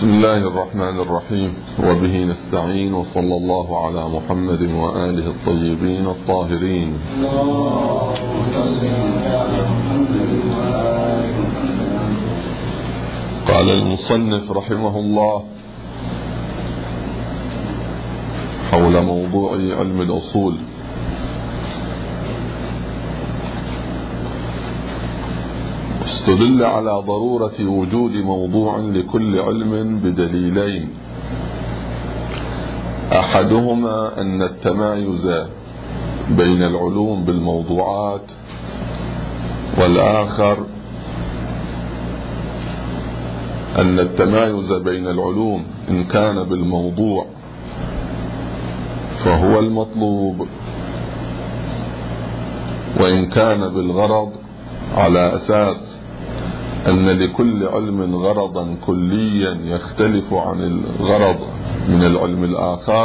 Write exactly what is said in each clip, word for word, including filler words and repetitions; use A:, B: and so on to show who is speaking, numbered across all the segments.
A: بسم الله الرحمن الرحيم، وبه نستعين، وصلى الله على محمد وآله الطيبين الطاهرين. قال المصنف رحمه الله حول موضوع علم الأصول: استدل على ضرورة وجود موضوع لكل علم بدليلين: أحدهما أن التمايز بين العلوم بالموضوعات، والآخر أن التمايز بين العلوم إن كان بالموضوع فهو المطلوب، وإن كان بالغرض على أساس أن لكل علم غرضا كليا يختلف عن الغرض من العلم الآخر،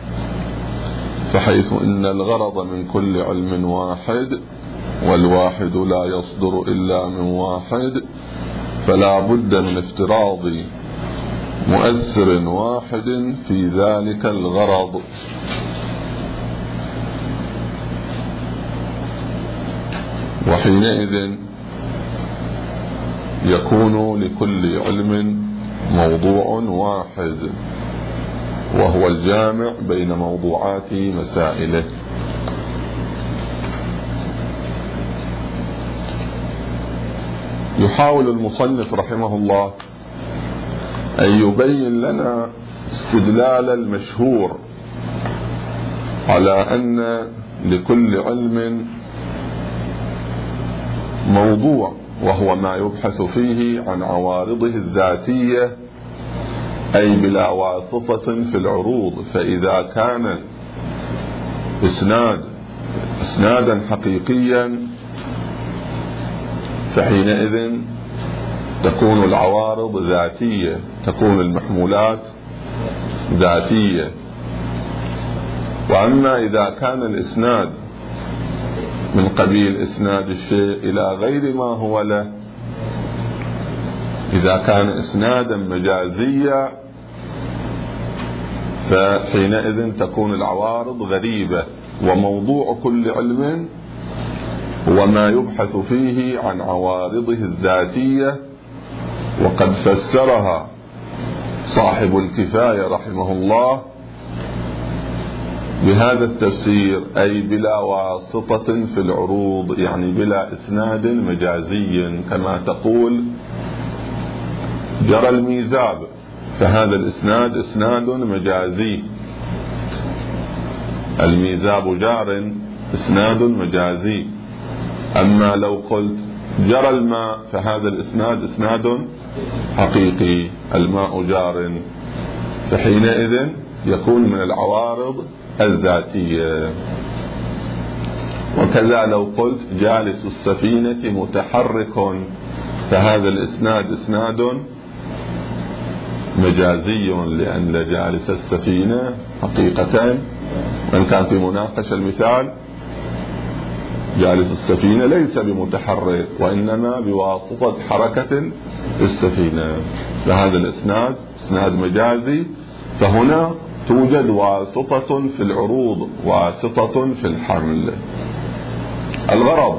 A: فحيث إن الغرض من كل علم واحد، والواحد لا يصدر إلا من واحد، فلا بد من افتراض مؤثر واحد في ذلك الغرض. وحينئذ يكون لكل علم موضوع واحد، وهو الجامع بين موضوعات مسائله. يحاول المصنف رحمه الله أن يبين لنا استدلال المشهور على أن لكل علم موضوع، وهو ما يبحث فيه عن عوارضه الذاتية، أي بلا واسطة في العروض. فإذا كان إسناد إسنادا حقيقيا فحينئذ تكون العوارض ذاتية، تكون المحمولات ذاتية. وأما إذا كان الإسناد من قبيل إسناد الشيء إلى غير ما هو له، إذا كان إسنادا مجازيا فحينئذ تكون العوارض غريبة. وموضوع كل علم هو ما يبحث فيه عن عوارضه الذاتية، وقد فسرها صاحب الكفاية رحمه الله بهذا التفسير، أي بلا واسطة في العروض، يعني بلا إسناد مجازي. كما تقول جرى الميزاب، فهذا الإسناد إسناد مجازي. الميزاب جار، إسناد مجازي. أما لو قلت جرى الماء فهذا الإسناد إسناد حقيقي، الماء جار، فحينئذ يكون من العوارض الذاتية. وكذا لو قلت جالس السفينة متحرك، فهذا الإسناد إسناد مجازي، لأن جالس السفينة حقيقة، وإن كان في مناقشة المثال جالس السفينة ليس بمتحرك، وإنما بواسطة حركة السفينة، فهذا الإسناد إسناد مجازي. فهنا توجد واسطة في العروض، واسطة في الحمل. الغرض: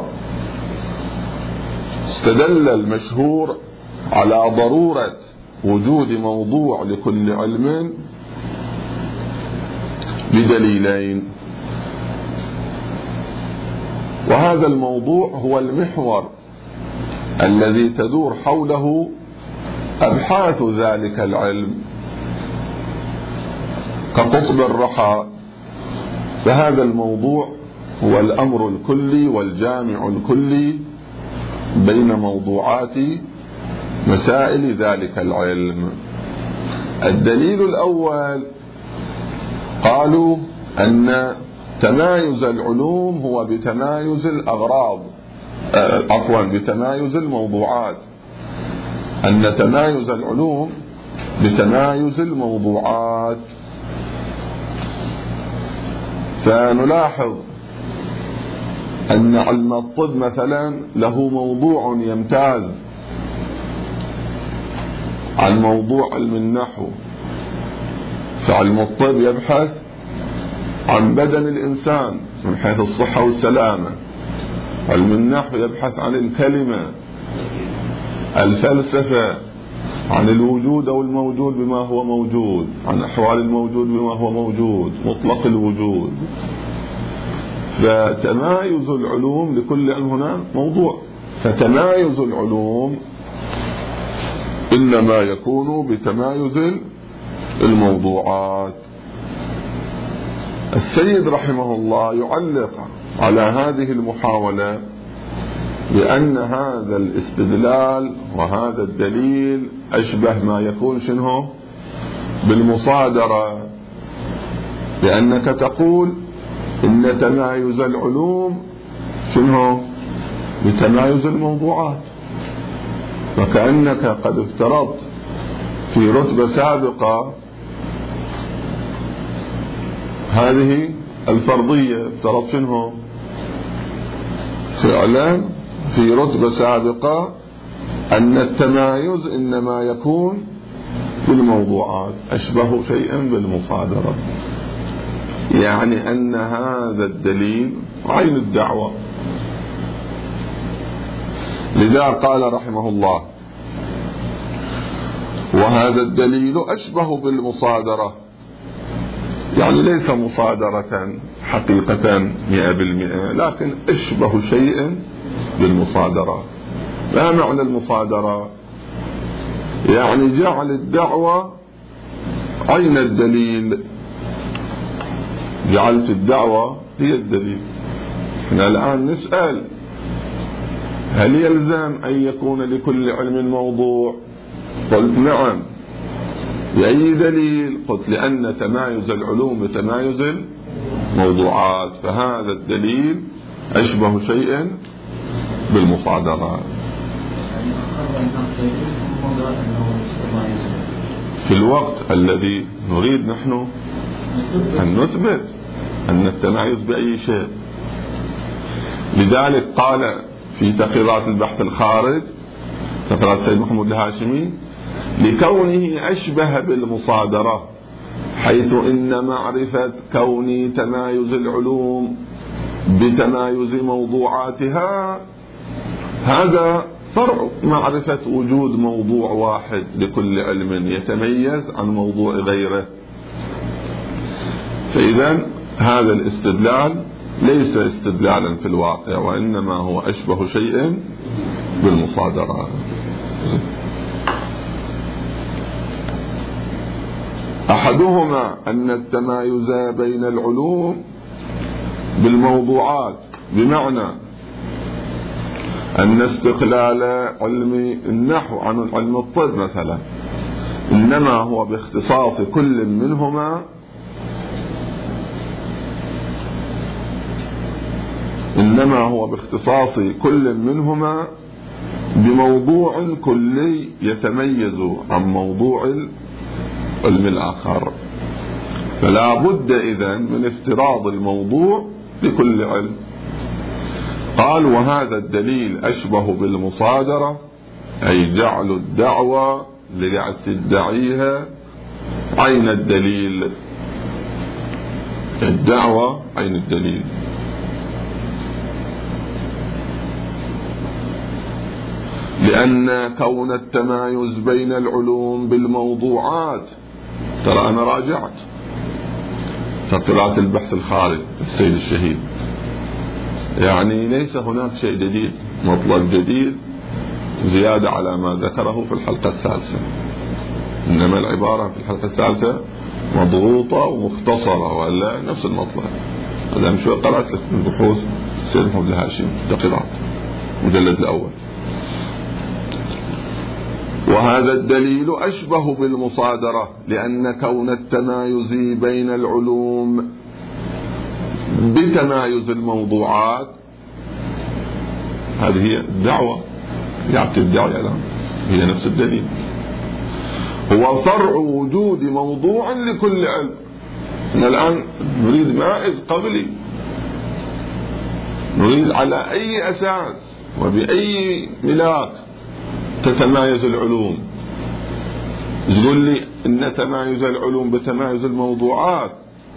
A: استدل المشهور على ضرورة وجود موضوع لكل علم بدليلين، وهذا الموضوع هو المحور الذي تدور حوله أبحاث ذلك العلم، كقطب الرحى. فهذا الموضوع هو الأمر الكلي والجامع الكلي بين موضوعات مسائل ذلك العلم. الدليل الأول قالوا أن تمايز العلوم هو بتمايز الأغراض، عفوا بتمايز الموضوعات، أن تمايز العلوم بتمايز الموضوعات. فنلاحظ أن علم الطب مثلا له موضوع يمتاز عن موضوع علم النحو، فعلم الطب يبحث عن بدن الإنسان من حيث الصحة والسلامة، علم النحو يبحث عن الكلمة، الفلسفة عن الوجود أو الموجود بما هو موجود، عن أحوال الموجود بما هو موجود، مطلق الوجود. فتمايز العلوم لكل علم هنا موضوع، فتمايز العلوم إنما يكون بتمايز الموضوعات. السيد رحمه الله يعلق على هذه المحاولة بأن هذا الاستدلال وهذا الدليل أشبه ما يكون شنو بالمصادرة، لأنك تقول إن تمايز العلوم شنو بتمايز الموضوعات، وكأنك قد افترضت في رتبة سابقة هذه الفرضية، افترضت شنو فعلا في رتبة سابقة أن التمايز إنما يكون بالموضوعات، أشبه شيئا بالمصادرة، يعني أن هذا الدليل عين الدعوة. لذا قال رحمه الله: وهذا الدليل أشبه بالمصادرة، يعني ليس مصادرة حقيقة مئة بالمئة، لكن أشبه شيء بالمصادرة. ما معنى المصادرة؟ يعني جعل الدعوة عين الدليل، جعلت الدعوة هي الدليل. احنا الآن نسأل: هل يلزم أن يكون لكل علم موضوع؟ قلت نعم. بأي دليل؟ قلت لأن تمايز العلوم بتمايز الموضوعات، فهذا الدليل أشبه شيء بالمصادرة. في الوقت الذي نريد نحن أن نثبت أن التمايز بأي شيء. لذلك قال في تقريرات البحث الخارج، تقريرات السيد محمود الهاشمي: لكونه أشبه بالمصادرة، حيث إن معرفة كون تمايز العلوم بتمايز موضوعاتها هذا فرع معرفة وجود موضوع واحد لكل علم يتميز عن موضوع غيره. فإذا هذا الاستدلال ليس استدلالا في الواقع، وإنما هو أشبه شيء بالمصادرة. أحدهما أن التمايز بين العلوم بالموضوعات، بمعنى أن استقلال علم النحو عن علم الطب مثلا إنما هو باختصاص كل منهما إنما هو باختصاص كل منهما بموضوع كلي يتميز عن موضوع العلم الآخر. فلا بد إذن من افتراض الموضوع لكل علم. قال: وهذا الدليل أشبه بالمصادرة، أي جعل الدعوة لقاعد تدعيها عين الدليل، الدعوة عين الدليل. لأن كون التمايز بين العلوم بالموضوعات، ترى أنا راجعت تقريرات البحث الخارج السيد الشهيد، يعني ليس هناك شيء جديد، مطلب جديد زيادة على ما ذكره في الحلقة الثالثة، إنما العبارة في الحلقة الثالثة مضغوطة ومختصرة، ولا نفس المطلب. هذا مش قرأت لك من بحوث السيد محمود الهاشمي تقريرات مجلد الأول. وهذا الدليل أشبه بالمصادرة، لأن كون التمايز بين العلوم بتمايز الموضوعات، هذه هي الدعوة، يعطي الدعوة الآن هي نفس الدليل، هو فرع وجود موضوع لكل علم. إحنا الآن نريد مائز قبلي، نريد على أي أساس وبأي ملاك تتمايز العلوم. تقول لي إن تمايز العلوم بتمايز الموضوعات،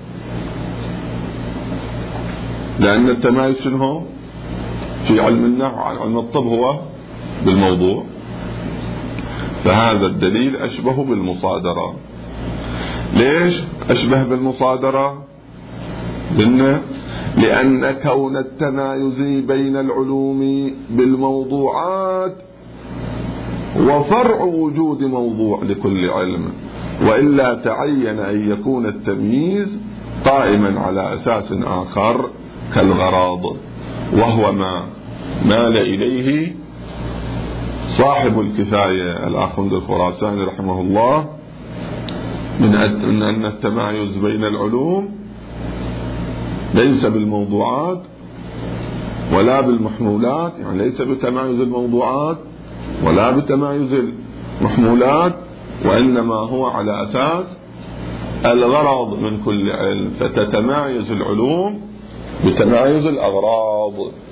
A: لأن التمايز شنو في علم النحو عن علم الطب هو بالموضوع، فهذا الدليل أشبه بالمصادرة. ليش أشبه بالمصادرة؟ لأن لأن كون التمايز بين العلوم بالموضوعات هو فرع وجود موضوع لكل علم، وإلا تعين أن يكون التمييز قائما على أساس آخر كالغراض، وهو ما مال إليه صاحب الكفاية الأخ الخراساني رحمه الله من أن التمايز بين العلوم ليس بالموضوعات ولا بالمحمولات، يعني ليس بتمايز الموضوعات ولا بتمايز المحمولات، وإنما هو على أساس الغرض من كل علم، فتتمايز العلوم بتمايز الأغراض.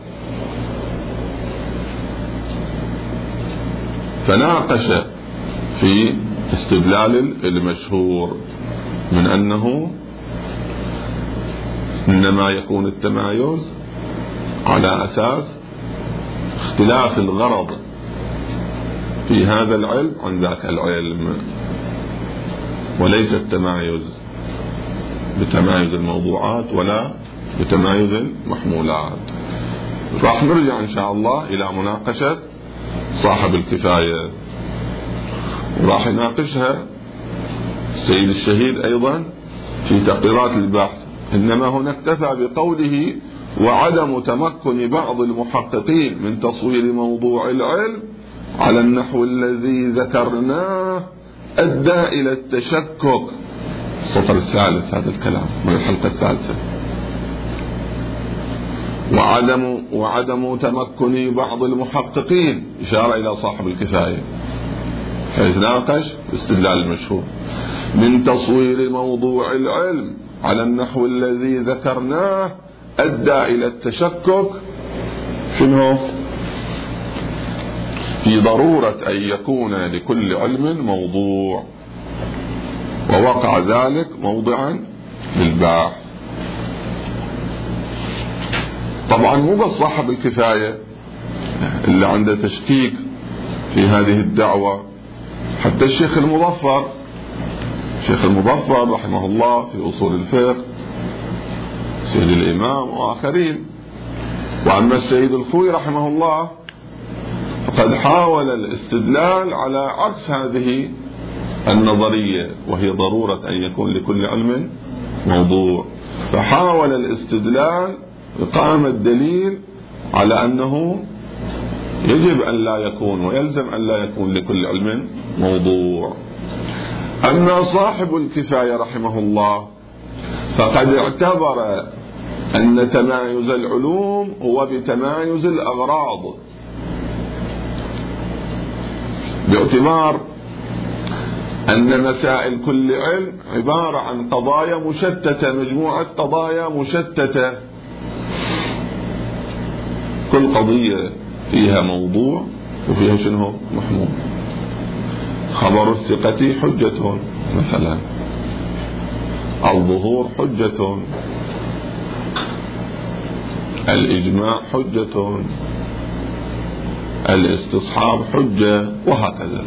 A: فناقش في استدلال المشهور من أنه إنما يكون التمايز على أساس اختلاف الغرض في هذا العلم عن ذاك العلم، وليس التمايز بتمايز الموضوعات ولا بتمايز المحمولات. راح نرجع إن شاء الله إلى مناقشة صاحب الكفاية، وراح يناقشها السيد الشهيد أيضا في تقريرات البحث، إنما هنا اكتفى بقوله وعدم تمكن بعض المحققين من تصوير موضوع العلم على النحو الذي ذكرناه أدى إلى التشكك. السطر الثالث هذا الكلام من الحلقة الثالثة. وعدم وعدم تمكن بعض المحققين، إشارة إلى صاحب الكفاية حيث ناقش استدلال المشهور، من تصوير موضوع العلم على النحو الذي ذكرناه أدى إلى التشكك شنو في ضرورة أن يكون لكل علم موضوع، ووقع ذلك موضعا للبحث. طبعا مو بس صاحب الكفاية اللي عنده تشكيك في هذه الدعوة، حتى الشيخ المظفر الشيخ المظفر رحمه الله في أصول الفقه، سيد الإمام وآخرين. وأما السيد الخوي رحمه الله فقد حاول الاستدلال على عكس هذه النظرية، وهي ضرورة أن يكون لكل علم موضوع، فحاول الاستدلال إقامة الدليل على أنه يجب أن لا يكون ويلزم أن لا يكون لكل علم موضوع. أما صاحب الكفاية رحمه الله فقد اعتبر أن تمايز العلوم هو بتمايز الأغراض، باعتبار أن مسائل كل علم عبارة عن قضايا مشتتة، مجموعة قضايا مشتتة، كل قضية فيها موضوع وفيها شنو محمول. خبر الثقة حجة مثلا، الظهور حجة، الإجماع حجة، الاستصحاب حجة، وهكذا.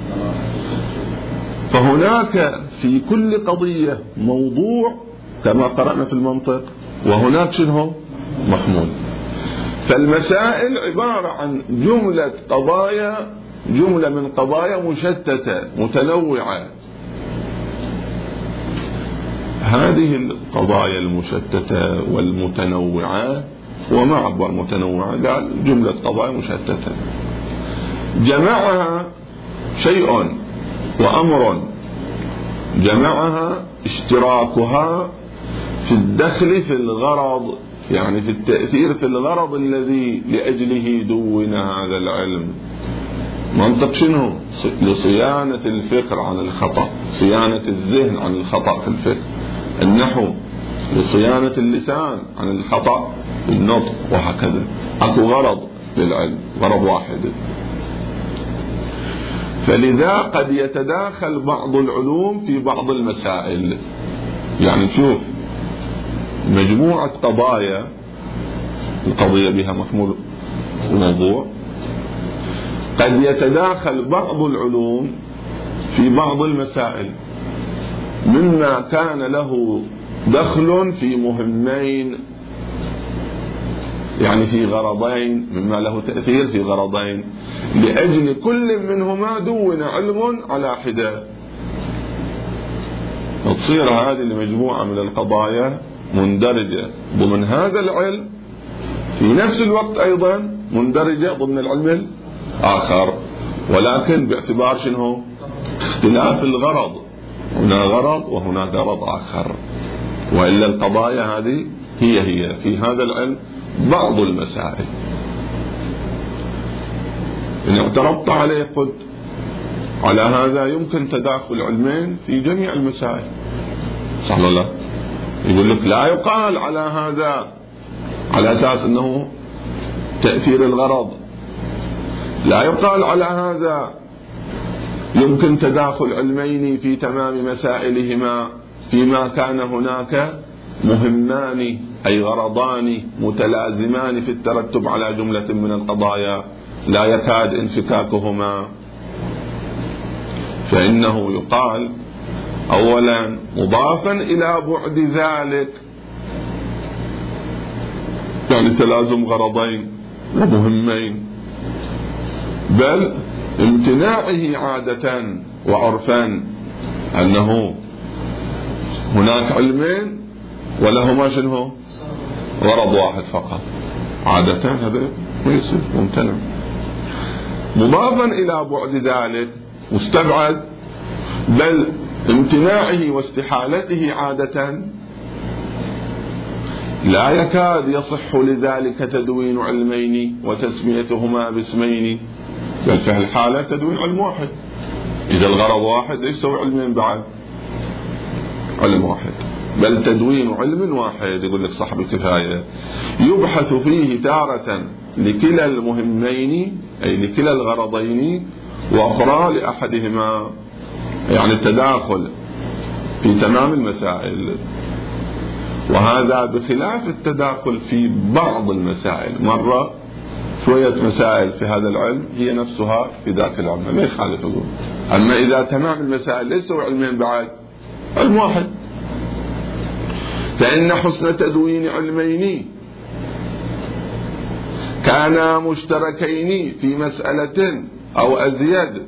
A: فهناك في كل قضية موضوع كما قرأنا في المنطق، وهناك شنو محمول. فالمسائل عبارة عن جملة قضايا، جملة من قضايا مشتتة متنوعة. هذه القضايا المشتتة والمتنوعة، وما عبر متنوعة، قال جملة قضايا مشتتة، جمعها شيء وأمر، جمعها اشتراكها في الدخل في الغرض، يعني في التأثير في الغرض الذي لأجله دون هذا العلم. منطق شنو؟ لصيانة الفكر عن الخطأ، صيانة الذهن عن الخطأ في الفكر. النحو لصيانة اللسان عن الخطأ في النطق، وهكذا. أكو غرض للعلم، غرض واحد. فلذا قد يتداخل بعض العلوم في بعض المسائل. يعني نشوف مجموعة قضايا، القضية بها محمول الموضوع، قد يتداخل بعض العلوم في بعض المسائل مما كان له دخل في مهمين، يعني في غرضين، مما له تأثير في غرضين، لأجل كل منهما دون علم على حدة. تصير هذه المجموعة من القضايا مندرجة ضمن هذا العلم، في نفس الوقت أيضا مندرجة ضمن العلم الآخر، ولكن باعتبار شنو؟ اختلاف الغرض، هنا غرض وهناك غرض آخر. وإلا القضايا هذه هي هي في هذا العلم بعض المسائل. إن اعترضت عليه قلت على هذا يمكن تداخل علمين في جميع المسائل، صح ولا لا؟ يقول لك لا يقال على هذا على أساس أنه تأثير الغرض، لا يقال على هذا يمكن تداخل علمين في تمام مسائلهما فيما كان هناك مهمان أي غرضان متلازمان في الترتب على جملة من القضايا لا يكاد انفكاكهما. فإنه يقال أولا مضافا إلى بعد ذلك، يعني تلازم غرضين ومهمين، بل امتناعه عادة وعرفا أنه هناك علمين ولهما شنو؟ غرض واحد فقط، عادة هذا ما يصير، ممتنع. مضافا إلى بعد ذلك مستبعد، بل امتناعه واستحالته عادة لا يكاد يصح لذلك تدوين علمين وتسميتهما باسمين، بل في الحالة تدوين علم واحد. إذا الغرض واحد ليس يسوي علمين بعد، علم واحد، بل تدوين علم واحد. يقول لك صاحب الكفاية يبحث فيه تارة لكلا المهمين أي لكلا الغرضين، وأخرى لأحدهما، يعني التداخل في تمام المسائل. وهذا بخلاف التداخل في بعض المسائل، مرة شوية مسائل في هذا العلم هي نفسها في ذاك العلم، لا يخالف يقول. أما إذا تمام المسائل ليس علمين بعد، علم واحد. فإن حسن تدوين علمين كانا مشتركين في مسألة أو أزيد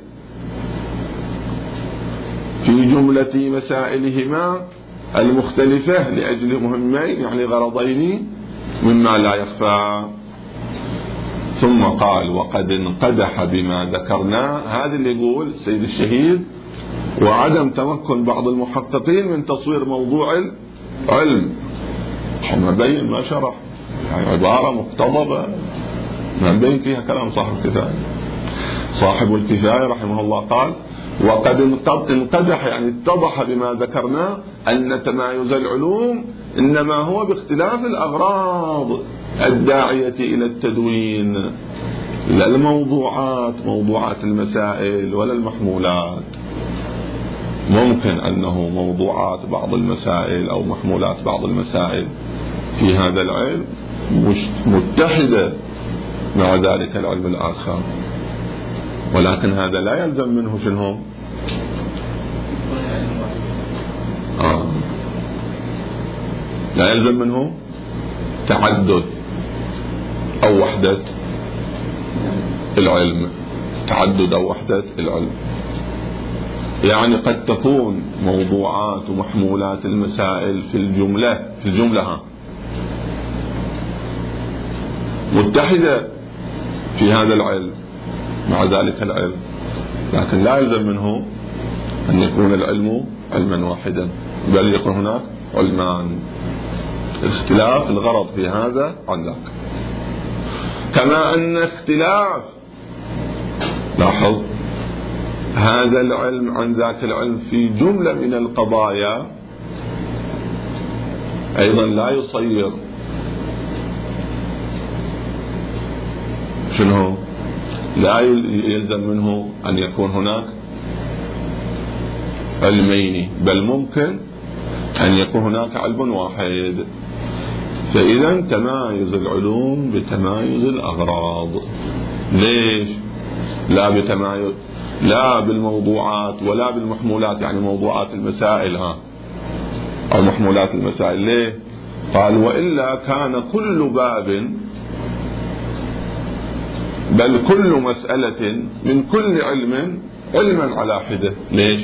A: في جملة مسائلهما المختلفة لأجل مهمين يعني غرضين مما لا يخفى. ثم قال وقد انقدح بما ذكرنا، هذا اللي يقول سيد الشهيد، وعدم تمكن بعض المحققين من تصوير موضوع العلم. ما بين ما شرح، يعني عبارة مقتضبة ما بين فيها كلام صاحب الكفاية. صاحب الكفاية رحمه الله قال وقد انقدح يعني اتضح بما ذكرنا أن تمايز العلوم إنما هو باختلاف الأغراض الداعية إلى التدوين، لا الموضوعات موضوعات المسائل ولا المحمولات. ممكن أنه موضوعات بعض المسائل أو محمولات بعض المسائل في هذا العلم متحدة مع ذلك العلم الآخر، ولكن هذا لا يلزم منه شنو؟ آه. لا يلزم منه تعدد أو وحدة العلم، تعدد أو وحدة العلم. يعني قد تكون موضوعات ومحمولات المسائل في الجملة في الجملة ها متحدة في هذا العلم مع ذلك العلم، لكن لا يلزم منه أن يكون العلم علما واحدا، بل يكون هناك علمان، اختلاف الغرض في هذا عن ذاك. كما أن اختلاف لاحظ هذا العلم عن ذاك العلم في جملة من القضايا أيضا لا يصير شنو لا يلزم منه أن يكون هناك علمين، بل ممكن أن يكون هناك علم واحد. فإذا تمايز العلوم بتمايز الأغراض. ليش؟ لا بتمايز لا بالموضوعات ولا بالمحمولات، يعني موضوعات المسائل ها أو محمولات المسائل. ليه؟ قال وإلا كان كل باب بل كل مسألة من كل علم علما على حدة. ليش؟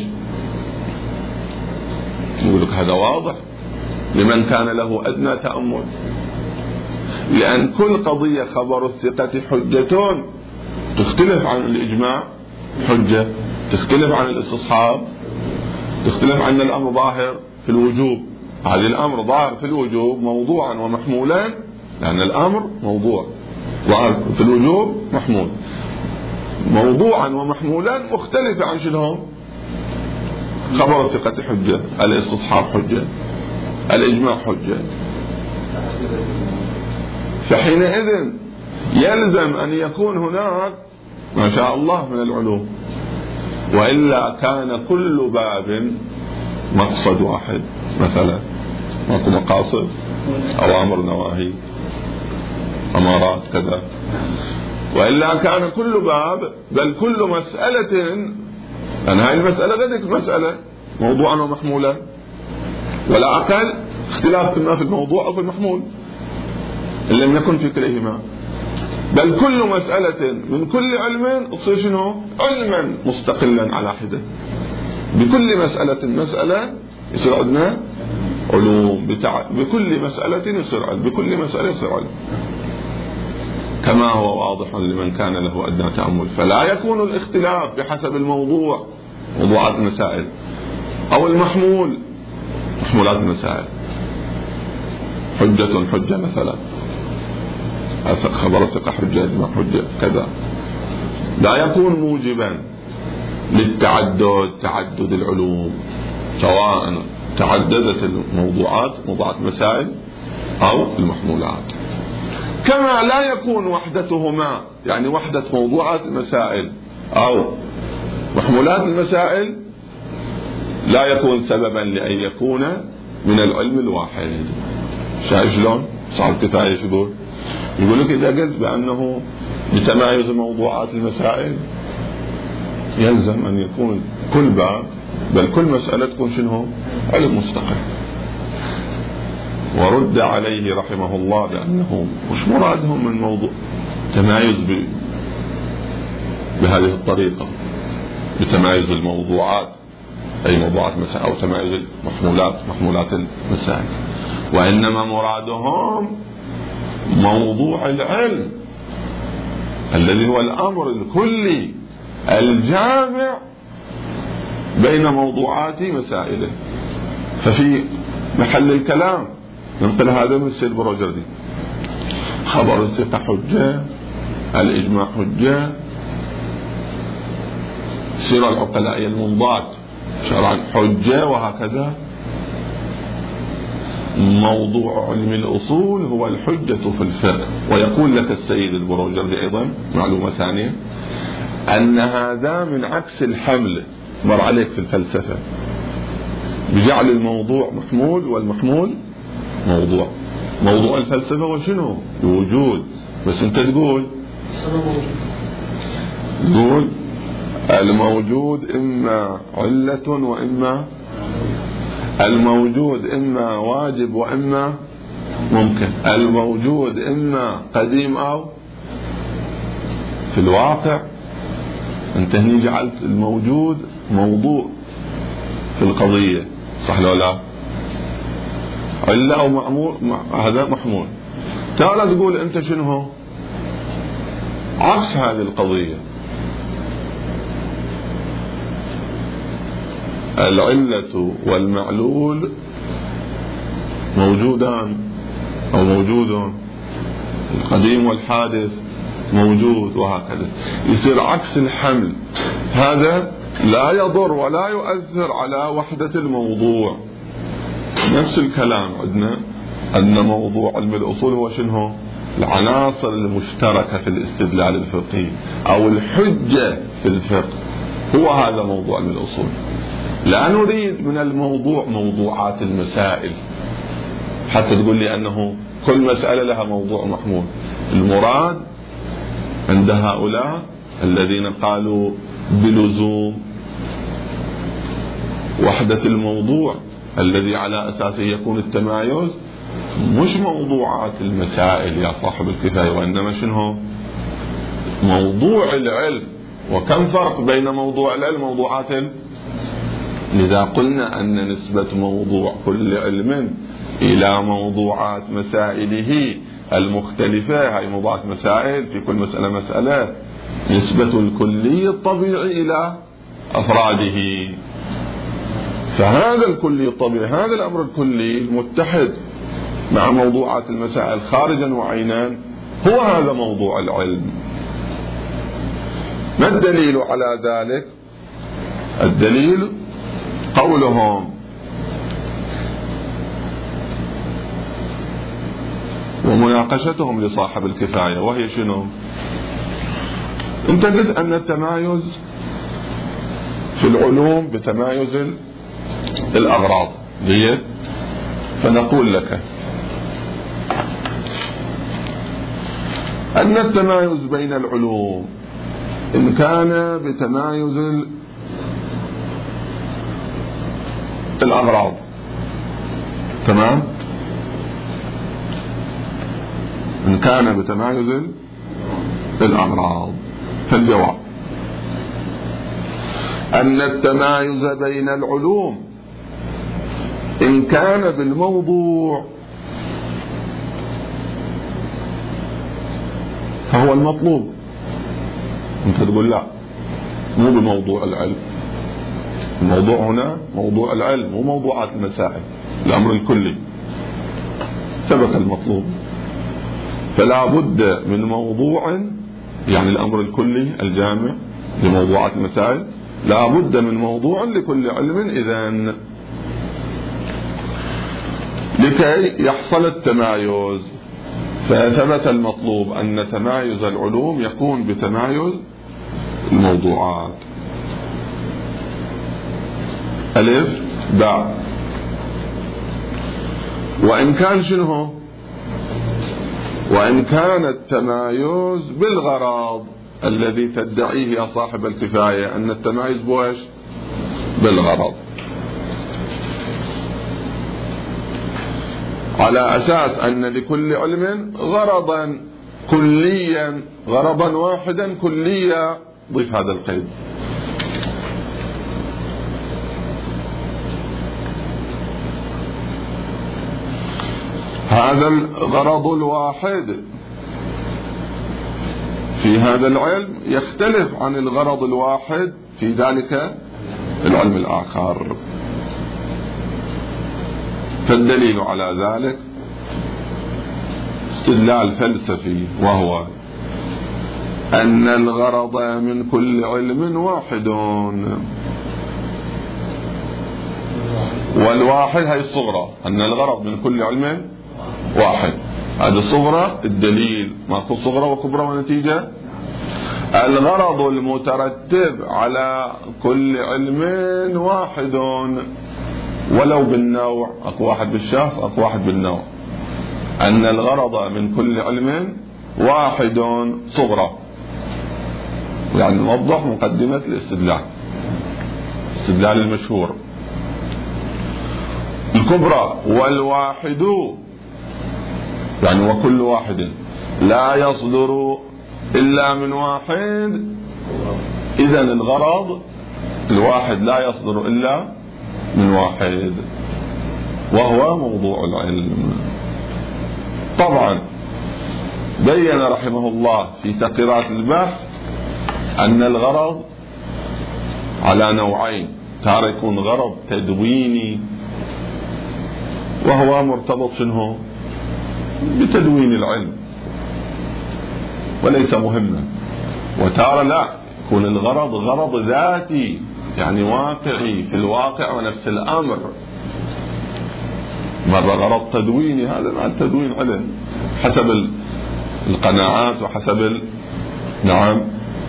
A: يقول لك هذا واضح لمن كان له أدنى تأمل، لأن كل قضية خبر الثقة حجة تختلف عن الإجماع حجة، تختلف عن الاستصحاب، تختلف عن الأمر ظاهر في الوجوب. هذا الأمر ظاهر في الوجوب موضوعا ومحمولا، لأن الأمر موضوع ظاهر في الوجوب محمول، موضوعا ومحمولا مختلفة عن شنو؟ خبر الثقة حجة، الاستصحاب حجة، الإجماع حجة. فحينئذ يلزم أن يكون هناك ما شاء الله من العلوم، وإلا كان كل باب مقصد واحد، مثلا ماكو مقاصد أوامر نواهي أمارات كذا، وإلا كان كل باب بل كل مسألة، لأن هذه المسألة غير مسألة موضوعا ومحمولا، ولا أقل اختلاف ما في الموضوع أو في المحمول إن لم يكن في كليهما، بل كل مسألة من كل علم تصير شنو؟ علما مستقلا على حدة. بكل مسألة مسألة يصير عندنا علوم، بتع... بكل مسألة يصير علم، بكل مسألة يصير علم، كما هو واضح لمن كان له أدنى تأمل. فلا يكون الاختلاف بحسب الموضوع، موضوعات المسائل، أو المحمول، محمولات المسائل. حجة حجة مثلا، خبر الثقة حجة، إجماع حجة كذا، لا يكون موجبا للتعدد، تعدد العلوم، سواء تعددت الموضوعات، موضوعات المسائل أو المحمولات. كما لا يكون وحدتهما، يعني وحدة موضوعات المسائل أو محمولات المسائل لا يكون سببا لأن يكون من العلم الواحد. شايف شلون؟ صاحب كفاية يقول يقول لك إذا قلت بأنه بتمايز موضوعات المسائل يلزم أن يكون كل باب بل كل مسألة تكون شنو؟ علم مستقل. ورد عليه رحمه الله بأنه مش مرادهم من موضوع تمايز ب... بهذه الطريقة، بتمايز الموضوعات أي موضوعات المسائل أو تمايز المحمولات، محمولات المسائل، وإنما مرادهم موضوع العلم الذي هو الأمر الكلي الجامع بين موضوعات مسائله. ففي محل الكلام ننقل هذا من السيد بروجردي: خبر الثقة حجة، الإجماع حجة، سير العقلاء المنضات شرعا حجة، وهكذا. موضوع علم الأصول هو الحجة في الفقه. ويقول لك السيد البروجردي أيضا معلومة ثانية، أن هذا من عكس الحمل مر عليك في الفلسفة، بجعل الموضوع محمول والمحمول موضوع. موضوع الفلسفة وشنو؟ الوجود. بس انت تقول تقول الموجود إما علة وإما الموجود إما واجب وإما ممكن، الموجود إما قديم أو في الواقع. انت هني جعلت الموجود موضوع في القضية، صح ولا لا؟ علة أو مأمور، هذا محمول. تعال تقول انت شنو عكس هذه القضية، العلة والمعلول موجودان أو موجود، القديم والحادث موجود، وهكذا. يصير عكس الحمل. هذا لا يضر ولا يؤثر على وحدة الموضوع. نفس الكلام عندنا أن موضوع علم الأصول هو شنو؟ العناصر المشتركة في الاستدلال الفقهي أو الحجة في الفقه، هو هذا موضوع من الأصول. لا نريد من الموضوع موضوعات المسائل حتى تقول لي أنه كل مسألة لها موضوع محمول. المراد عند هؤلاء الذين قالوا بلزوم وحدة الموضوع الذي على أساسه يكون التمايز مش موضوعات المسائل يا صاحب الكفاية، وإنما شنو؟ موضوع العلم. وكم فرق بين موضوع العلم وموضوعات ال... لذا قلنا أن نسبة موضوع كل علم إلى موضوعات مسائله المختلفة، هاي موضوعات مسائل في كل مسألة مسألة، نسبة الكلي الطبيعي إلى أفراده. فهذا الكلي الطبيعي، هذا الأمر الكلي المتحد مع موضوعات المسائل خارجا وعينا، هو هذا موضوع العلم. ما الدليل على ذلك؟ الدليل قولهم ومناقشتهم لصاحب الكفاية، وهي شنو؟ انت قلت أن التمايز في العلوم بتمايز الأغراض دي، فنقول لك أن التمايز بين العلوم إن كان بتمايز الأغراض، تمام؟ إن كان بتمايز الأغراض، فالجواب أن التمايز بين العلوم إن كان بالموضوع فهو المطلوب. أنت تقول لا، مو بموضوع العلم، الموضوع هنا موضوع العلم مو موضوعات المسائل، الأمر الكلي سبق المطلوب. فلا بد من موضوع، يعني الأمر الكلي الجامع لموضوعات المسائل، لا بد من موضوع لكل علم إذن لكي يحصل التمايز. فثبت المطلوب أن تمايز العلوم يكون بتمايز الموضوعات. ألف باء. وإن كان شنو؟ وإن كان التمايز بالغرض الذي تدعيه يا صاحب الكفاية، أن التمايز بوش؟ بالغرض، على أساس أن لكل علم غرضا كليا، غرضا واحدا كليا. ضيف هذا القيد. هذا الغرض الواحد في هذا العلم يختلف عن الغرض الواحد في ذلك العلم الآخر. فالدليل على ذلك استدلال فلسفي، وهو أن الغرض من كل علم واحد، والواحد هي الصغرى، أن الغرض من كل علم واحد. هذا الصغرى الدليل، ماكو صغرى وكبرى ونتيجة. الغرض المترتب على كل علم واحد، ولو بالنوع، اكو واحد بالشخص اكو واحد بالنوع. ان الغرض من كل علم واحد صغرى، يعني نوضح مقدمة الاستدلال، استدلال المشهور. الكبرى والواحد، يعني وكل واحد لا يصدر إلا من واحد. إذن الغرض الواحد لا يصدر إلا من واحد، وهو موضوع العلم. طبعا بين رحمه الله في تقريرات البحث أن الغرض على نوعين، تارة يكون غرض تدويني وهو مرتبط شنو بتدوين العلم وليس مهما، وتارة لا، يكون الغرض غرض ذاتي، يعني واقعي في الواقع ونفس الأمر. مرة غرض تدويني، هذا مع التدوين علم حسب القناعات وحسب نعم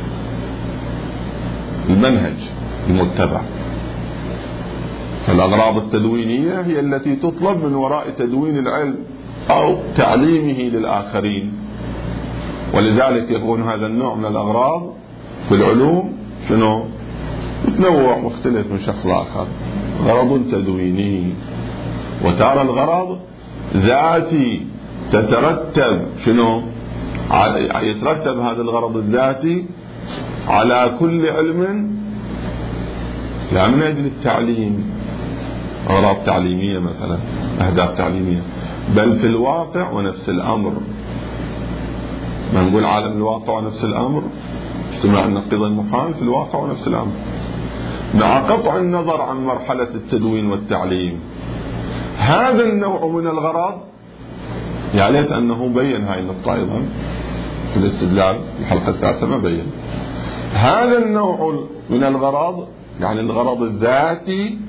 A: المنهج المتبع. فالأغراض التدوينية هي التي تطلب من وراء تدوين العلم أو تعليمه للآخرين، ولذلك يكون هذا النوع من الأغراض في العلوم شنو؟ تنوع مختلف من شخص لآخر. غرض تدويني، وترى الغرض ذاتي تترتب شنو؟ يترتب هذا الغرض الذاتي على كل علم، لا من أجل التعليم أغراض تعليمية مثلا، أهداف تعليمية، بل في الواقع ونفس الأمر. ما نقول عالم الواقع ونفس الأمر، اجتماع النقيض المحال في الواقع ونفس الأمر، مع قطع النظر عن مرحلة التدوين والتعليم. هذا النوع من الغرض يا ليت أنه بين هاي النقطة أيضا في الاستدلال الحلقة الثالثة، ما بين هذا النوع من الغرض، يعني الغرض الذاتي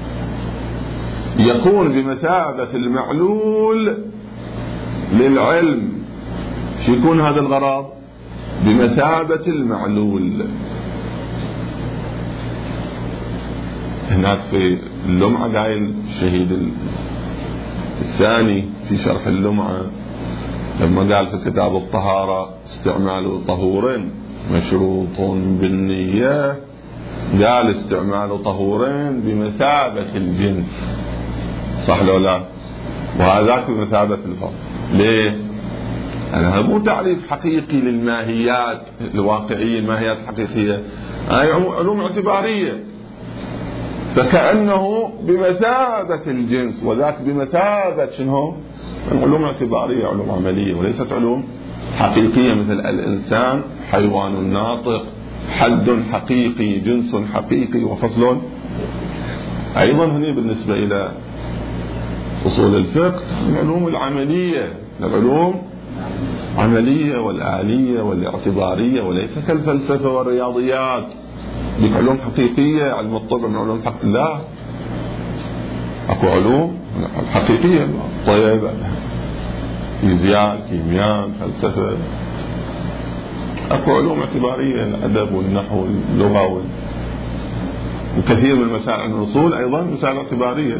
A: يكون بمثابة المعلول للعلم. شو يكون هذا الغرض؟ بمثابة المعلول. هناك في اللمعة قايل الشهيد الثاني في شرح اللمعة لما قال في كتاب الطهارة استعمال طهور مشروط بالنية، قال استعمال طهورين بمثابة الجنس، صح لو لا؟ وهذاك بمثابة الفصل. ليه؟ هذا مو تعريف حقيقي للماهيات الواقعية، الماهيات الحقيقية هاي علوم اعتبارية، فكأنه بمثابة الجنس، وذاك بمثابة شنو؟ علوم اعتبارية، علوم عملية، وليست علوم حقيقية مثل الإنسان حيوان ناطق، حد حقيقي، جنس حقيقي، وفصل. أيضا هنا بالنسبة إلى أصول الفقه العلوم العملية، العلوم عملية والآلية والاعتبارية، وليس كالفلسفة والرياضيات ديك علوم حقيقية. علم الطب من علوم حق الله، أكو علوم حقيقية، طيب فيزياء، كيمياء، فلسفة. أكو علوم اعتبارية، الأدب والنحو واللغة وكثير من مسائل الأصول أيضا مسائل اعتبارية.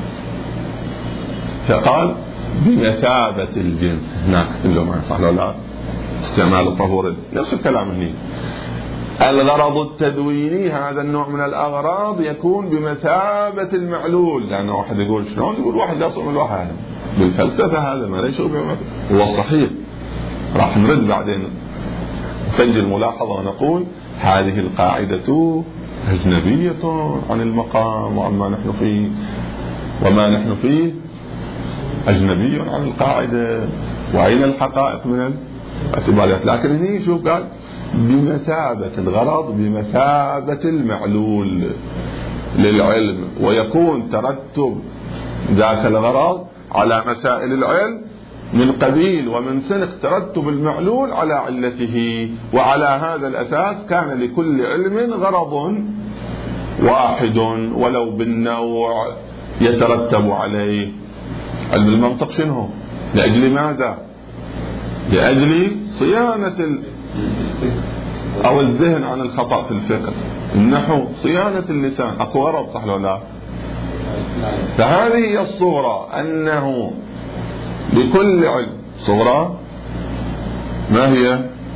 A: فقال بمثابة الجنس هناك اللغة، صح ولا لا؟ استعمال الطهور نفس الكلام هنا. الغرض التدويني هذا النوع من الأغراض يكون بمثابة المعلول. لأن يعني واحد يقول شلون؟ يقول واحد لا يصوم الواحد بالفلسفة، هذا ما ليش هو الصحيح. راح نرد بعدين نسجل ملاحظة ونقول هذه القاعدة أجنبية عن المقام وعما نحن فيه، وما نحن فيه أجنبي عن القاعدة، وأين الحقائق من الاعتبارات. لكن هنا شوف قال بمثابة الغرض، بمثابة المعلول للعلم، ويكون ترتب ذاك الغرض على مسائل العلم من قبيل ومن سنق ترتب المعلول على علته. وعلى هذا الأساس كان لكل علم غرض واحد ولو بالنوع يترتب عليه. علم المنطق شنو؟ لأجل ماذا؟ لأجل صيانة ال... أو الذهن عن الخطأ في الفكر. النحو صيانة اللسان، أكو غرض، صح ولا لا؟ فهذه هي الصورة، أنه لكل علم صورة ما هي؟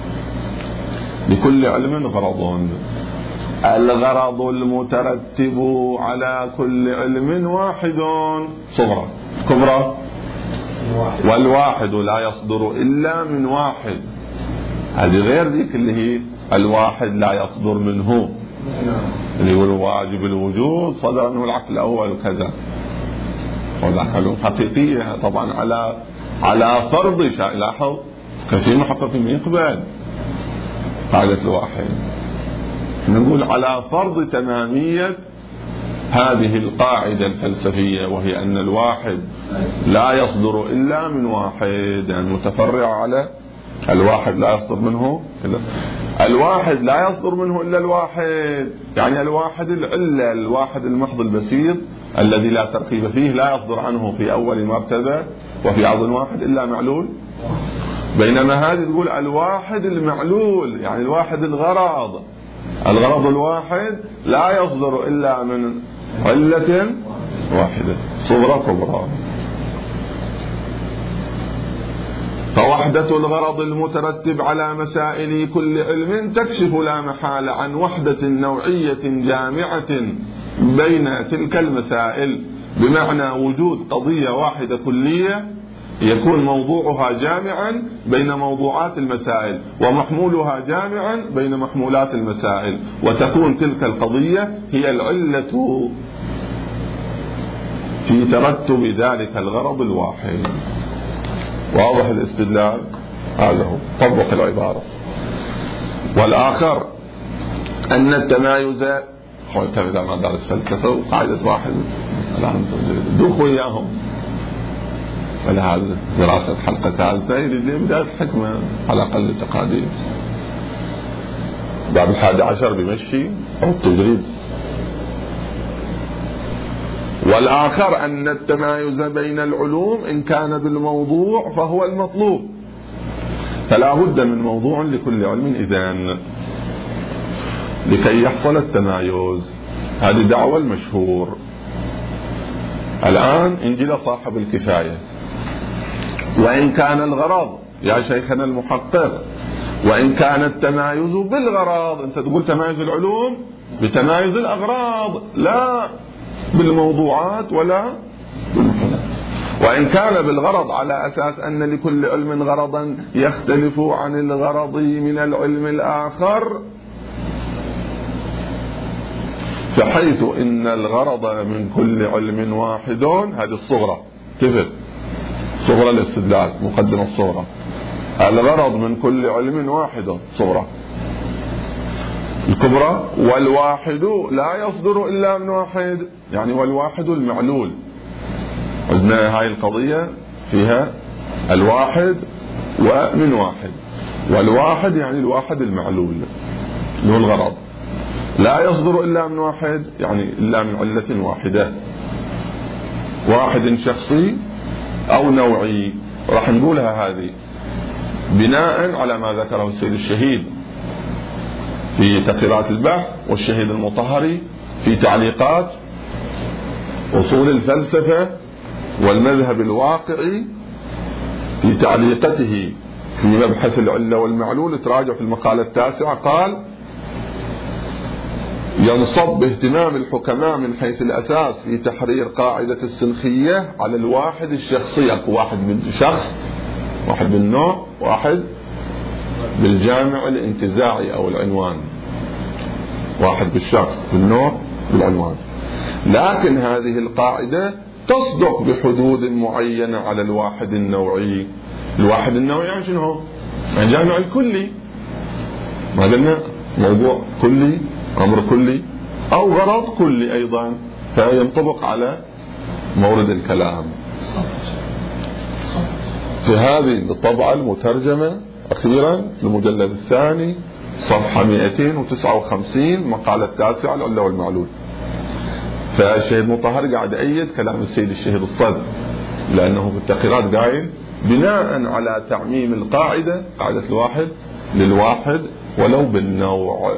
A: لكل علم غرض، الغرض المترتب على كل علم واحد صغرى كبرى، والواحد لا يصدر إلا من واحد. هذه غير ذيك اللي هي الواحد لا يصدر منه، اللي هو الواجب الوجود صدر منه العقل الأول وكذا. وذاك علوم حقيقية طبعا على على فرض. لاحظ كثير محققين يقبل قاعدة الواحد، نقول على فرض تمامية هذه القاعدة الفلسفية، وهي أن الواحد لا يصدر إلا من واحد، يعني متفرع على الواحد لا يصدر منه إلا الواحد لا يصدر منه إلا الواحد، يعني الواحد العلة، الواحد المحض البسيط الذي لا تركيب فيه، لا يصدر عنه في أول مرتبة وفي عرض واحد إلا معلول بينما هذه تقول الواحد المعلول، يعني الواحد الغرض. الغرض الواحد لا يصدر إلا من علة واحدة، صغرى كبرى. فوحدة الغرض المترتب على مسائل كل علم تكشف لا محالة عن وحدة نوعية جامعة بين تلك المسائل، بمعنى وجود قضية واحدة كلية يكون موضوعها جامعا بين موضوعات المسائل، ومحمولها جامعا بين محمولات المسائل، وتكون تلك القضية هي العلة في ترتب ذلك الغرض الواحد. واضح الاستدلال؟ هذا هو طبق العبارة. والآخر أن التمايز، قلت إذا ما درس فلسفة وقاعدة واحد الآن دوخوا إياهم، ولهذا دراسة حلقة ثالثة لبداية الحكمة على أقل التقادير. باب الحادي عشر بمشي أو التجريد. والآخر أن التمايز بين العلوم إن كان بالموضوع فهو المطلوب، فلا بد من موضوع لكل علم إذن لكي يحصل التمايز. هذه دعوة المشهور. الآن إنجيل صاحب الكفاية، وإن كان الغرض يا شيخنا المحقق، وإن كان التمايز بالغرض، أنت تقول تمايز العلوم بتمايز الأغراض لا بالموضوعات ولا بالمحلات. وإن كان بالغرض على أساس أن لكل علم غرضا يختلف عن الغرض من العلم الآخر، فحيث إن الغرض من كل علم واحد. هذه الصغرى تفق صغرى الاستدلال، مقدمة الصغرى. الغرض من كل علم واحد صغرى. الكبرى والواحد لا يصدر إلا من واحد، يعني والواحد المعلول. قلنا هاي القضية فيها الواحد ومن واحد، والواحد يعني الواحد المعلول اللي هو الغرض، لا يصدر إلا من واحد يعني إلا من علة واحدة، واحد شخصي أو نوعي. راح نقولها هذه بناء على ما ذكره السيد الشهيد في تقريرات البحث، والشهيد المطهري في تعليقات أصول الفلسفة والمذهب الواقعي في تعليقته في مبحث العلة والمعلول. تراجع في المقالة التاسعة قال: ينصب باهتمام الحكماء من حيث الأساس في تحرير قاعدة السنخية على الواحد الشخصي. أكو واحد من شخص، واحد بالنوع، واحد بالجامع الانتزاعي أو العنوان، واحد بالشخص بالنوع بالعنوان. لكن هذه القاعدة تصدق بحدود معينة على الواحد النوعي. الواحد النوعي يعني شنو هو؟ يعني جامع الكلي، ما قلنا موضوع كلي، أمر كلي، أو غرض كلي أيضا، فينطبق على مورد الكلام. في هذه الطبعة المترجمة أخيرا المجلد الثاني صفحة مئتين وتسعة وخمسين مقالة التاسعة العلة والمعلول. فالشهيد مطهر قاعد أيد كلام السيد الشهيد الصدر، لأنه في التقريرات قايل بناء على تعميم القاعدة، قاعدة الواحد للواحد ولو بالنوع،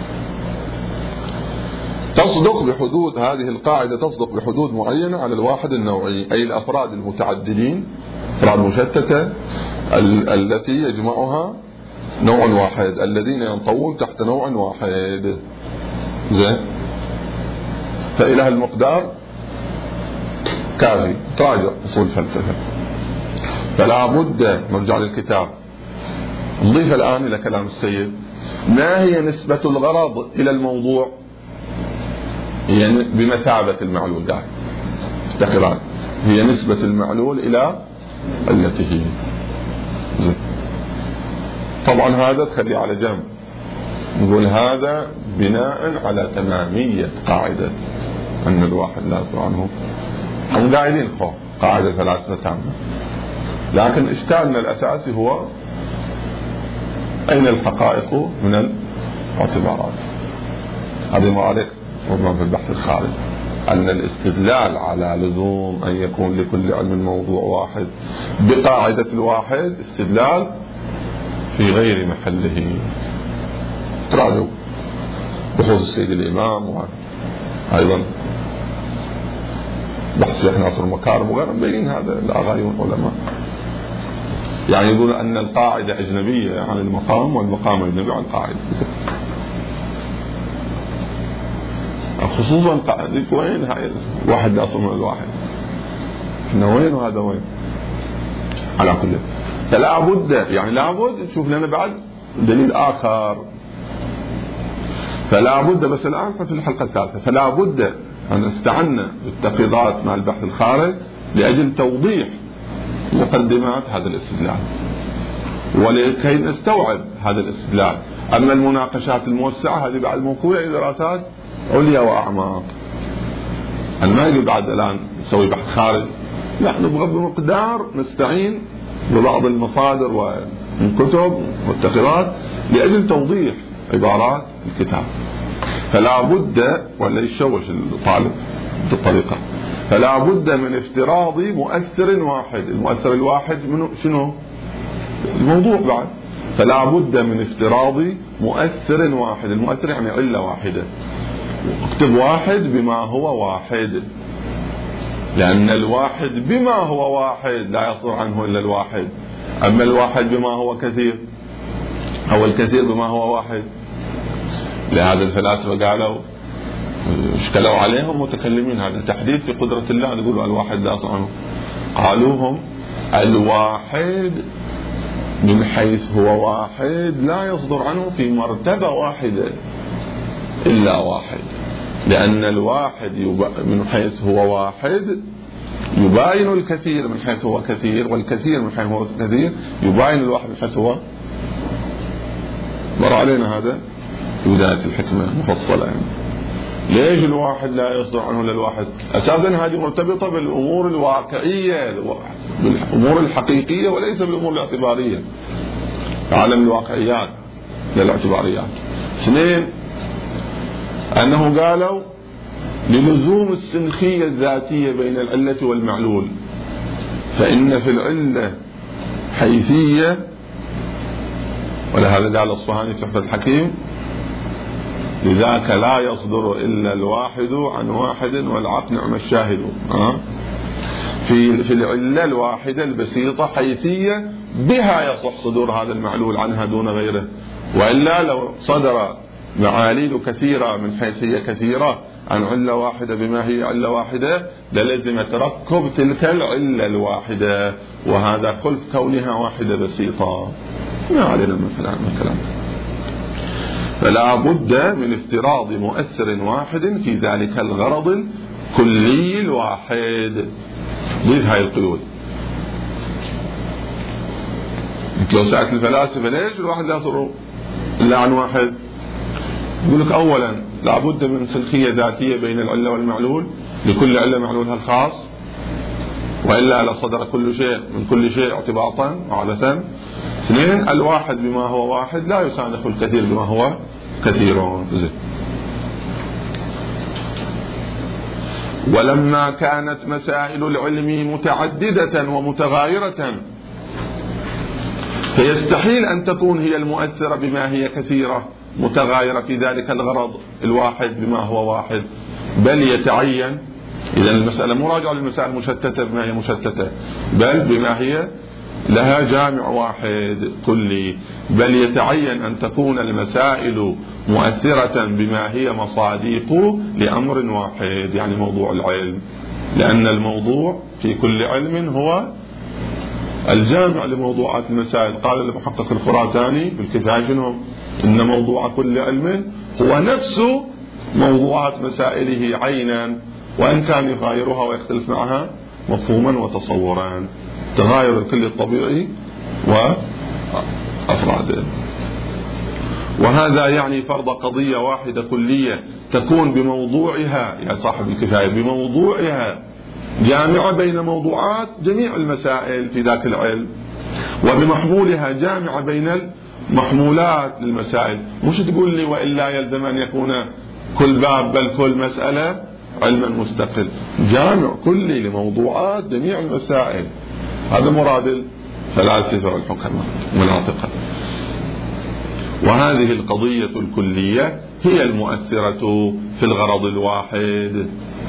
A: تصدق بحدود هذه القاعدة تصدق بحدود معينة على الواحد النوعي، أي الأفراد المتعددين، أفراد مشتتة ال التي يجمعها نوع واحد، الذين ينطوون تحت نوع واحد. زين، فإلى المقدار كافي. تراجع أصول الفلسفة. فلا بد نرجع للكتاب. نضيف الآن إلى كلام السيد: ما هي نسبة الغرض إلى الموضوع؟ هي بمثابة المعلول. قاعد افتقران هي نسبة المعلول إلى علته. زين. طبعا هذا تخليه على جنب، نقول هذا بناء على تمامية قاعدة أن الواحد لا يصدر عنه. هم قاعدين خو قاعدة ثلاثة تامة، لكن إشكالنا الأساسي هو أين الحقائق من الاعتبارات. هذه ما عليك ربما في البحث الخارجي، أن الاستدلال على لزوم أن يكون لكل علم موضوع واحد بقاعدة الواحد استدلال في غير محله. تراجعوا بحوث السيد الإمام، وأيضا بحث شيخ ناصر المكارم وغيره مبين هذا الآغاي والعلماء. يعني يقول أن القاعدة أجنبية عن المقام والمقام أجنبي عن القاعدة، خصوصا قاعدة وين هاي واحد لا أصل من الواحد، إنه وين وهذا وين على كل. فلا بد يعني لا بد تشوف لنا بعد دليل آخر. فلا بد بس الآن في الحلقة الثالثة فلا بد أن نستعن بالتقييدات مع البحث الخارج لأجل توضيح مقدمات هذا الاستدلال ولكي نستوعب هذا الاستدلال. أما المناقشات الموسعة هذه بعد موكولة إلى دراسات عليا وأعماق. أنا ما يجب بعد الآن نسوي بحث خارج، لا، نبغى بمقدار نستعين ببعض المصادر ومن كتب والتقريرات لأجل توضيح عبارات الكتاب. فلا بد ولا يشوش الطالب بالطريقة، فلا بد من افتراض مؤثر واحد. المؤثر الواحد منه شنو؟ الموضوع بعد. فلا بد من افتراض مؤثر واحد. المؤثر يعني علة واحدة. اكتب واحد بما هو واحد، لأن الواحد بما هو واحد لا يصدر عنه إلا الواحد. أما الواحد بما هو كثير أو الكثير بما هو واحد. لهذا الفلاسفة قالوا اشكلوا عليهم متكلمين هذا تحديد في قدرة الله، يقولوا الواحد لا يصدر عنه. قالوهم الواحد من حيث هو واحد لا يصدر عنه في مرتبة واحدة إلا واحد، لأن الواحد من حيث هو واحد يباين الكثير من حيث هو كثير، والكثير من حيث هو كثير يباين الواحد من حيث هو. مر علينا هذا في بداية الحكمة مفصلة. يعني ليش الواحد لا يصدر عنه إلا الواحد؟ أساسا هذه مرتبطة بالأمور الواقعية، بالأمور الحقيقية، وليس بالأمور الاعتبارية. عالم الواقعيات للاعتباريات. اثنين، أنه قالوا للزوم السنخية الذاتية بين العلة والمعلول، فإن في العلة حيثية، ولهذا قال الصهاني في تحفة الحكيم لذاك لا يصدر إلا الواحد عن واحد والعقل نعم الشاهد. أه؟ في في العلة الواحدة البسيطة حيثية بها يصح صدور هذا المعلول عنها دون غيره، وإلا لو صدر معاليل كثيرة من حيثية كثيرة عن علة واحدة بما هي علة واحدة للزم تركب تلك العلة الواحدة، وهذا خلف كونها واحدة بسيطة. ما علينا من الكلام. فلا بد من افتراض مؤثر واحد في ذلك الغرض الكلي الواحد. ضيف هاي القيود. لو سألت الفلاسفة ليش الواحد لا يصدر إلا عن واحد؟ يقول لك أولا لا بد من سلخية ذاتية بين العلة والمعلول، لكل علة معلولها الخاص، وإلا لصدر كل شيء من كل شيء اعتباطا وعادة. اثنين، الواحد بما هو واحد لا يساندخ الكثير بما هو كثير. ولما كانت مسائل العلم متعددة ومتغايرة فيستحيل أن تكون هي المؤثرة بما هي كثيرة متغايرة في ذلك الغرض الواحد بما هو واحد، بل يتعين. إذا المسألة مراجعة للمسائل مشتتة بما هي مشتتة، بل بما هي لها جامع واحد كلي، بل يتعين أن تكون المسائل مؤثرة بما هي مصاديق لأمر واحد، يعني موضوع العلم، لأن الموضوع في كل علم هو الجامع لموضوعات المسائل. قال المحقق الخراساني بالكتاب شنو؟ إن موضوع كل علم هو نفس موضوعات مسائله عينا، وإن كان يغايرها ويختلف معها مفهوما وتصورا. تغاير الكل الطبيعي وأفراده. وهذا يعني فرض قضية واحدة كلية تكون بموضوعها يا صاحب الكفاية بموضوعها جامعة بين موضوعات جميع المسائل في ذاك العلم، وبمحمولها جامعة بين المحمولات للمسائل. مش تقول لي وإلا يلزم أن يكون كل باب بل كل مسألة علما مستقل، جامع كلي لموضوعات جميع المسائل. هذا مراد الفلاسفة والحكماء والعاطقة. وهذه القضية الكلية هي المؤثرة في الغرض الواحد.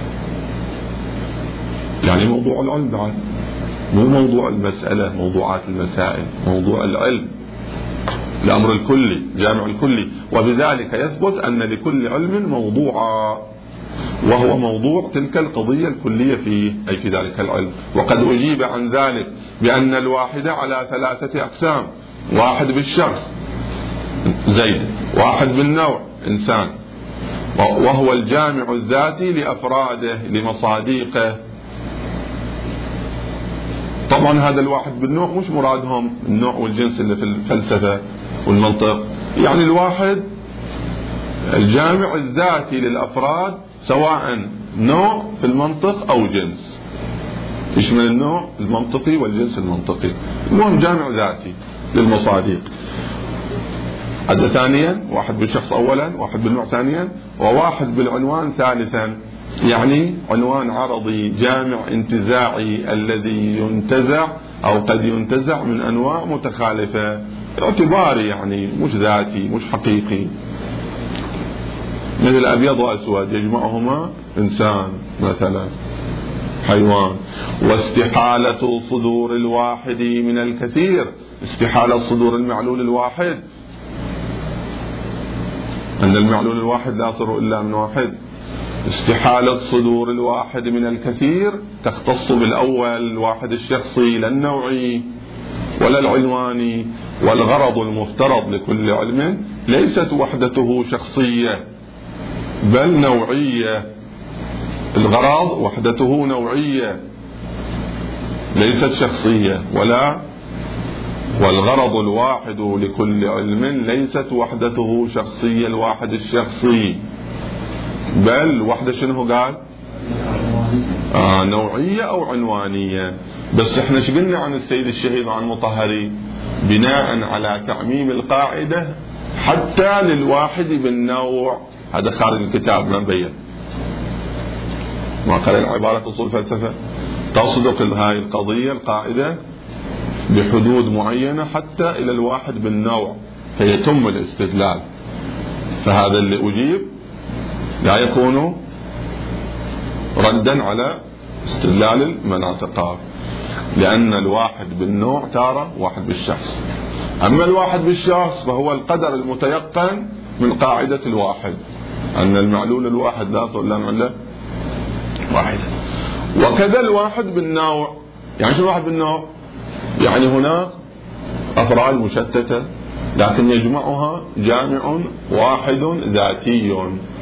A: يعني موضوع العلم بعد مو موضوع المسألة، موضوعات المسائل، موضوع العلم الأمر الكلي، جامع الكلي، وبذلك يثبت أن لكل علم موضوعا، وهو موضوع تلك القضية الكلية فيه، أي في ذلك العلم. وقد أجيب عن ذلك بأن الواحد على ثلاثة أقسام: واحد بالشخص زيد، واحد بالنوع إنسان، وهو الجامع الذاتي لأفراده لمصاديقه. طبعا هذا الواحد بالنوع مش مرادهم النوع والجنس اللي في الفلسفة والمنطق، يعني الواحد الجامع الذاتي للأفراد، سواء نوع في المنطق أو جنس، يشمل النوع المنطقي والجنس المنطقي، المهم جامع ذاتي للمصاديق. هذا ثانيا، واحد بالشخص أولا، واحد بالنوع ثانيا، وواحد بالعنوان ثالثا، يعني عنوان عرضي جامع انتزاعي الذي ينتزع أو قد ينتزع من أنواع متخالفة، اعتباري يعني مش ذاتي مش حقيقي، مثل أبيض وأسود يجمعهما إنسان مثلا، حيوان. واستحالة صدور الواحد من الكثير، استحالة صدور المعلول الواحد، أن المعلول الواحد لا يصدر إلا من واحد. استحالة صدور الواحد من الكثير تختص بالأول، الواحد الشخصي لا النوعي ولا العنواني. والغرض المفترض لكل علم ليست وحدته شخصية بل نوعية، الغرض وحدته نوعية ليست شخصية، ولا والغرض الواحد لكل علم ليست وحدته شخصية الواحد الشخصي، بل وحدة شنو قال؟ آه نوعية أو عنوانية. بس احنا شو قلنا عن السيد الشهيد وعن مطهري؟ بناء على تعميم القاعدة حتى للواحد بالنوع، هذا خارج الكتاب ما مبين، ما قال عبارة أصول فلسفة تصدق هاي القضية القاعدة بحدود معينة حتى إلى الواحد بالنوع فيتم الاستدلال. فهذا اللي أجيب لا يكون ردا على استدلال المناطق، لأن الواحد بالنوع تارة واحد بالشخص، أما الواحد بالشخص فهو القدر المتيقن من قاعدة الواحد، أن المعلول الواحد لا يصل إلا معلة واحدة. وكذا الواحد بالنوع، يعني شو الواحد بالنوع؟ يعني هناك أفراد مشتتة لكن يجمعها جامع واحد ذاتي.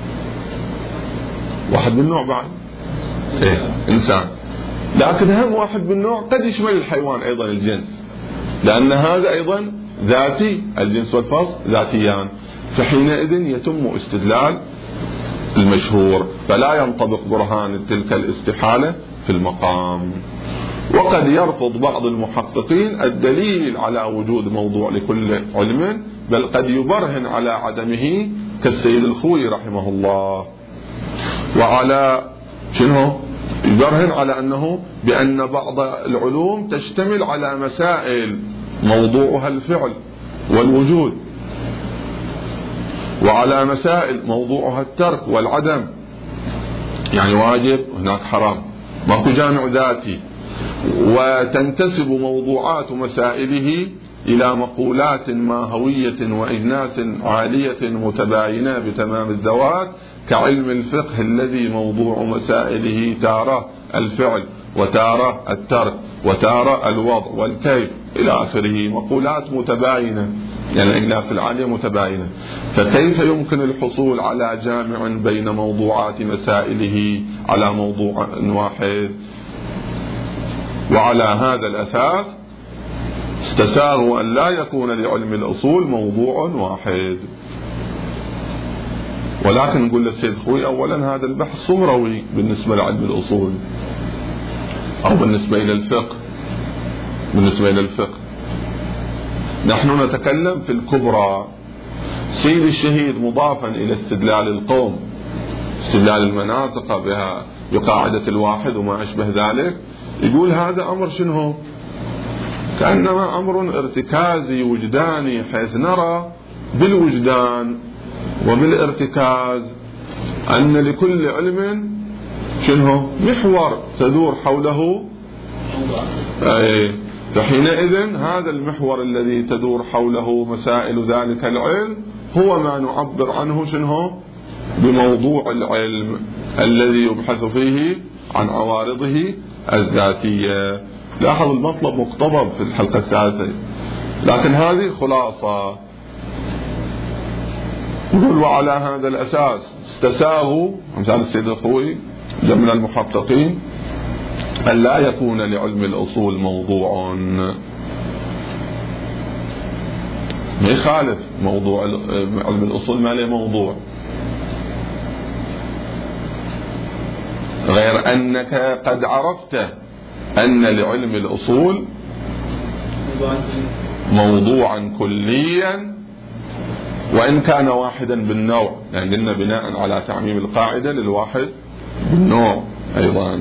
A: واحد بالنوع بعد إيه؟ إنسان، لكن هم واحد بالنوع قد يشمل الحيوان أيضا الجنس، لأن هذا أيضا ذاتي، الجنس والفصل ذاتيان، فحينئذ يتم استدلال المشهور، فلا ينطبق برهان تلك الاستحالة في المقام. وقد يرفض بعض المحققين الدليل على وجود موضوع لكل علم، بل قد يبرهن على عدمه كالسيد الخوي رحمه الله، وعلى شنو يبرهن على أنه بأن بعض العلوم تشتمل على مسائل موضوعها الفعل والوجود، وعلى مسائل موضوعها الترك والعدم، يعني واجب هناك حرام، ماكو جامع ذاتي. وتنتسب موضوعات مسائله إلى مقولات ماهوية وإجناس عالية متباينة بتمام الذوات، كعلم الفقه الذي موضوع مسائله تارة الفعل وتارة الترك وتارة الوضع والكيف إلى آخره، مقولات متباينة، يعني الإجناس العالية متباينة. فكيف يمكن الحصول على جامع بين موضوعات مسائله على موضوع واحد؟ وعلى هذا الأساس استساغوا أن لا يكون لعلم الأصول موضوع واحد. ولكن نقول للسيد خوي أولا هذا البحث صغروي بالنسبة لعلم الأصول أو بالنسبة إلى الفقه. بالنسبة إلى الفقه نحن نتكلم في الكبرى. سيد الشهيد مضافا إلى استدلال القوم، استدلال المناطق بها بقاعدة الواحد وما أشبه ذلك، يقول هذا أمر شنو؟ كأنما أمر ارتكازي وجداني، حيث نرى بالوجدان وبالارتكاز أن لكل علم شنو محور تدور حوله، أي فحينئذ هذا المحور الذي تدور حوله مسائل ذلك العلم هو ما نعبر عنه شنو بموضوع العلم الذي يبحث فيه عن عوارضه الذاتية. لاحظ المطلب مقتضب في الحلقة الثالثة، لكن هذه خلاصة. يقول وعلى هذا الأساس استساغوا أمثال السيد الخوئي من المحققين أن لا يكون لعلم الأصول موضوع، ما يخالف موضوع علم الأصول ما له موضوع، غير أنك قد عرفت أن لعلم الأصول موضوعا كليا وإن كان واحدا بالنوع، يعني قلنا بناء على تعميم القاعدة للواحد بالنوع أيضا،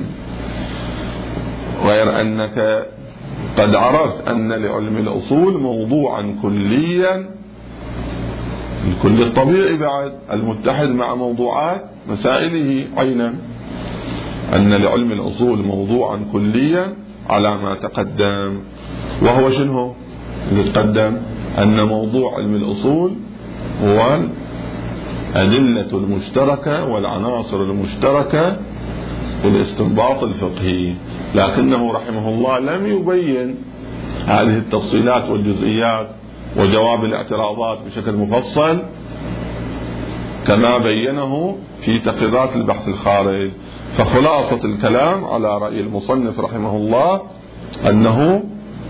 A: غير أنك قد عرفت أن لعلم الأصول موضوعا كليا، الكل الطبيعي بعد المتحد مع موضوعات مسائله عينا، أن لعلم الأصول موضوعا كليا على ما تقدم. وهو شنو اللي تقدم؟ أن موضوع علم الأصول هو الأدلة المشتركة والعناصر المشتركة في الاستنباط الفقهي، لكنه رحمه الله لم يبين هذه التفصيلات والجزئيات وجواب الاعتراضات بشكل مفصل كما بينه في تقريرات البحث الخارج. فخلاصة الكلام على رأي المصنف رحمه الله أنه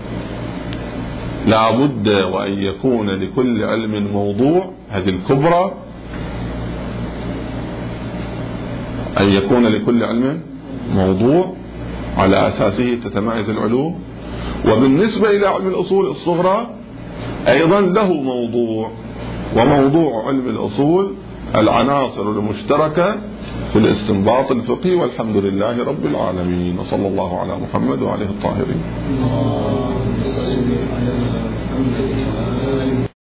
A: لا بد وأن يكون لكل علم موضوع، هذه الكبرى، أن يكون لكل علم موضوع على أساسه تتميز العلوم، وبالنسبة إلى علم الأصول الصغرى أيضا له موضوع، وموضوع علم الأصول العناصر المشتركة في الاستنباط الفقهي. والحمد لله رب العالمين، وصلى الله على محمد وعليه الطاهرين.